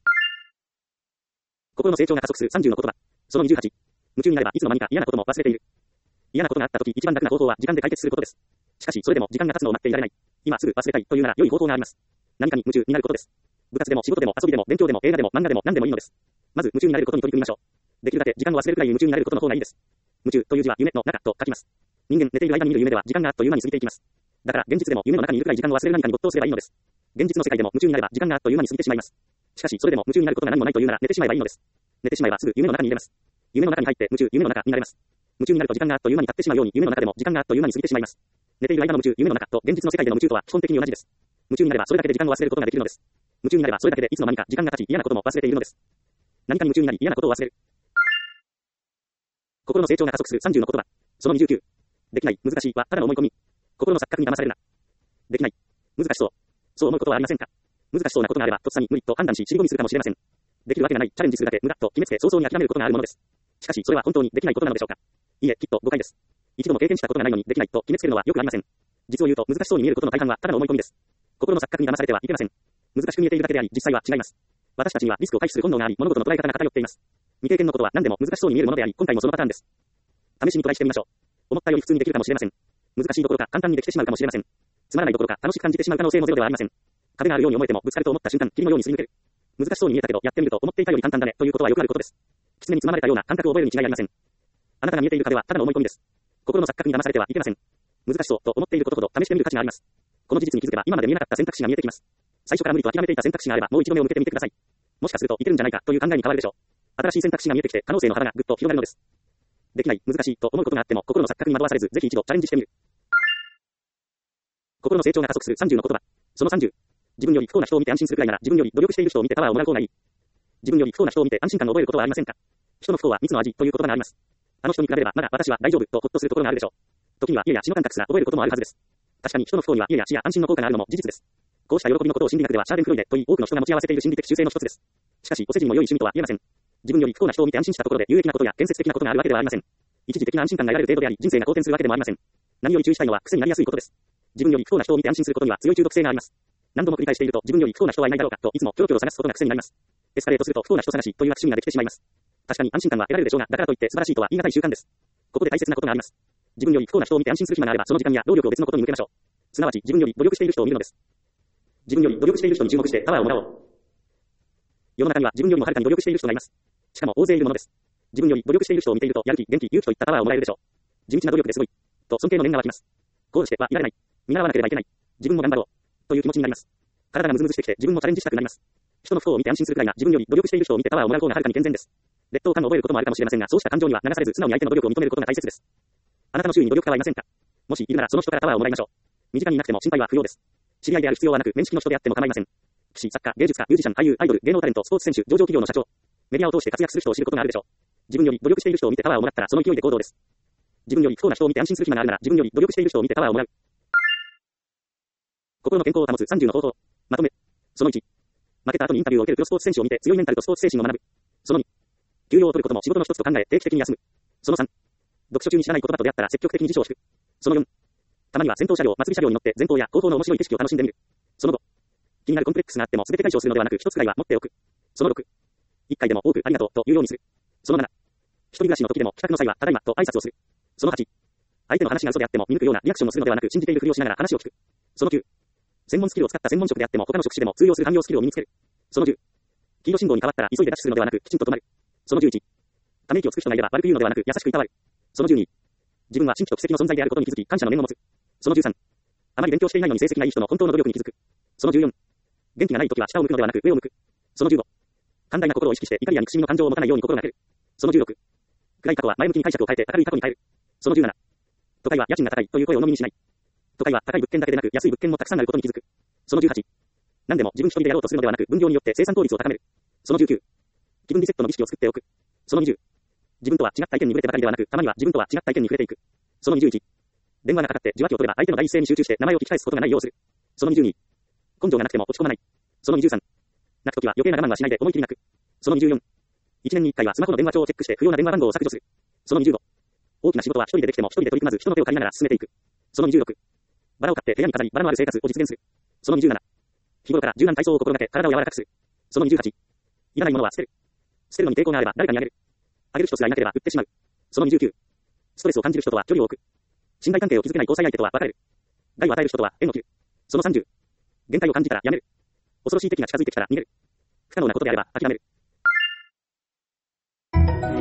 心の成長が加速する30の言葉。その28。夢中になればいつの間にか嫌なことも忘れている。嫌なことがあった時一番楽な方法は時間で解決することです。しかしそれでも時間が経つのを待っていられない。今すぐ忘れたいというなら良い方法があります。何かに夢中になることです。部活でも仕事でも遊びでも勉強でも映画でも漫画でも何でもいいのです。まず夢中になれることに取り組みましょう。できるだけ時間を忘れるくらい夢中になれることの方がいいです。夢中という字は夢の中と書きます。人間寝ている間に見る夢では時間があっという間に過ぎていきます。だから現実でも夢の中にいるくらい時間を忘れる何かに没頭すればいいのです。現実の世界でも夢中になれば時間があっという間に過ぎてしまいます。 しかし、それでも夢中になることが何もないというなら寝てしまえばいいのです。寝てしまえばすぐ夢の中に入れます。夢の中に入って夢の中になれます。夢中になると時間があっという間に経ってしまうように夢の中でも時間があっという間に過ぎてしまいます。寝ている間の夢の中と現実の世界での夢中とは基本的に同じです。夢中になればそれだけで時間を忘れることができるのです。夢中になればそれだけでいつの間にか時間が経ち嫌なことも忘れているのです。何かに夢中になり嫌なことを忘れる。心の成長が加速する30の言葉。その29。できない、難しいはただの思い込み。心の錯覚に騙されるな。できない。難しそう。そう思うことはありませんか？難しそうなことがあれば、とっさに無理と判断し、尻込みするかもしれません。できるわけがない、チャレンジするだけ、無駄と決めつけ、早々に諦めることがあるものです。しかし、それは本当にできないことなのでしょうか？いいえ、きっと誤解です。一度も経験したことがないのにできないと決めつけるのはよくありません。実を言うと、難しそうに見えることの大半はただの思い込みです。心の錯覚に騙されてはいけません。難しく見えているだけであり、実際は違います。私たちにはリスクを回避する本能があり、物事の捉え方が偏っています。未経験のことは何でも難しそうに見えるものであり、今回もそのパターンです。試しにトライしてみましょう。思ったより普通にできるかもしれません。難しいどころか簡単にできてしまうかもしれません。つまらないどころか楽しく感じてしまう可能性もゼロではありません。壁があるように思えてもぶつかると思った瞬間、霧のようにすり抜ける。難しそうに見えたけど、やってみると思っていたより簡単だねということはよくあることです。狐につままれたような感覚を覚えるに違いありません。あなたが見えている壁はただの思い込みです。心の錯覚に騙されてはいけません。難しそうと思っていることほど試してみる価値があります。この事実に気づけば今まで見えなかった選択肢が見えてきます。最初から無理と諦めていた選択肢があればもう一度目を向けてみてください。もしかするといけるんじゃないかという考えに変わるでしょう。新しい選択肢が見えてきて可能性の幅がぐっと広がるのです。できない、難しいと思うことがあっても心の錯覚に惑わされずぜひ一度チャレンジしてみる。心の成長が加速する30の言葉。その30。自分より不幸な人を見て安心するくらいなら自分より努力している人を見てパワーをもらう方がいい。自分より不幸な人を見て安心感を覚えることはありませんか？人の不幸は蜜の味という言葉があります。あの人に比べればまだ私は大丈夫とほっとするところがあるでしょう。時には家や死の感覚すら覚えることもあるはずです。確かに人の不幸には家や死や安心の効果があるのも事実です。こうした喜びのことを心理学ではシャーデンフロイデといい多くの人が持ち合わせている心理的習性の一つです。しかしお世辞にも良い趣味とは言えません。自分より不幸な人を見て安心したところで有益なことや建設的なことがあるわけではありません。一時的な安心感が得られる程度であり人生が好転するわけでもありません。何より注意したいのは癖になりやすいことです。自分より不幸な人を見て安心することには強い中毒性があります。何度も繰り返していると自分より不幸な人はいないだろうかといつもキョロキョロ探すことが癖になります。エスカレートすると不幸な人探しという悪趣味ができてしまいます。確かに安心感は得られるでしょうが、だからといって素晴らしいとは言い難い習慣です。ここで大切なことがあります。自分より不幸な人を見て安心する暇があればその時間や労力を別のことに向けましょう。すなわち自分より努力している人を見るのです。自分より努力している人に注目してパワーをもらおう。世の中には自分よりもはるかに努力している人がいます。しかも大勢いるものです。自分より努力している人を見ているとやる気、元気、勇気といったパワーをもらえるでしょう。地道な努力ですごいと尊敬の念が湧きます。こうしてはいられない。見習わなければいけない。自分も頑張ろうという気持ちになります。体がムズムズしてきて自分もチャレンジしたくなります。人の不幸を見て安心するくらいが自分より努力している人を見てパワーをもらう方がはるかに健全です。劣等感を覚えることもあるかもしれませんが、そうした感情には流されず素直に相手の努力を認めることが大切です。あなたの周囲に努力家はいませんか？もしいるならその人からパワーをもらいましょう。身近にいなくても心配は不要です。知り合いである必要はなく面識の人であっても構いません。棋士、作家、芸術家、ミュージシャン、俳優、アイドル、芸能タレント、スポーツ選手、上場企業の社長、メディアを通して活躍する人を知ることがあるでしょう。自分より努力している人を見てパワーをもらったらその勢いで行動です。自分より不幸な人を見て安心する暇があるなら自分より努力している人を見てパワーをもらう。心の健康を保つ30の方法。まとめ。その1。負けた後にインタビューを受けるプロスポーツ選手を見て強いメンタルとスポーツ精神を学ぶ。その2。休養を取ることも仕事の一つと考え定期的に休む。その3。読書中に知らない言葉と出会ったら積極的に辞書を引く。その4。たまには先頭車両、祭り車両に乗って前方や後方の面白い景色を楽しんでみる。その5。気になるコンプレックスがあっても全て解消するのではなく一つくらいは持っておく。その6。一回でも多くありがとうと言うようにする。その7。一人暮らしの時でも帰宅の際はただいまと挨拶をする。その8。相手の話が嘘であっても見抜くようなリアクションをするのではなく信じているふりをしながら話を聞く。その9。専門スキルを使った専門職であっても他の職種でも通用する汎用スキルを身につける。その10。黄色信号に変わったら急いでダッシュするのではなくきちんと止まる。その11。ため息をつく人がいれば悪く言うのではなく優しくいたわる。その12。自分は神秘と奇跡の存在であることに気づき感謝の念を持つ。その13。あまり勉強していないのに成績がいい人の本当の努力に気づく。その14。元気がない時は下を向くのではなく上を向く。その15。寛大な心を意識して怒りや憎しみの感情を持たないように心がける。その16。暗い過去は前向きに解釈を変えて明るい過去に変える。その17。都会は家賃が高いという声を鵜呑みにしない。都会は高い物件だけでなく安い物件もたくさんあることに気づく。その18。何でも自分一人でやろうとするのではなく分業によって生産効率を高める。その19。気分リセットの儀式を作っておく。その20。自分とは違った意見に触れてばかりではなくたまには自分とは違った意見に触れていく。その21。電話がかかって受話器を取れば相手の第一声に集中して名前を聞き返すことがないようする。その22。根性がなくても落ち込まない。その23。泣くときは余計な我慢はしないで思い切り泣く。その24。1年に1回はスマホの電話帳をチェックして不要な電話番号を削除する。その25。大きな仕事は一人でできても一人で取り組まず人の手を借りながら進めていく。その26。バラを買って部屋に飾りバラのある生活を実現する。その27。日頃から柔軟体操を心がけ体を柔らかくする。その28。いらないものは捨てる。捨てるのに抵抗があれば誰かにあげる。あげる人すらいなければ売ってしまう。その29。ストレスを感じる人とは距離を置く。信頼関係を築けない交際相手とは別れる。害を与える人とは縁を切る。その30。限界を感じたらやめる。恐ろしい敵が近づいてきたら逃げる。不可能なことであれば諦める。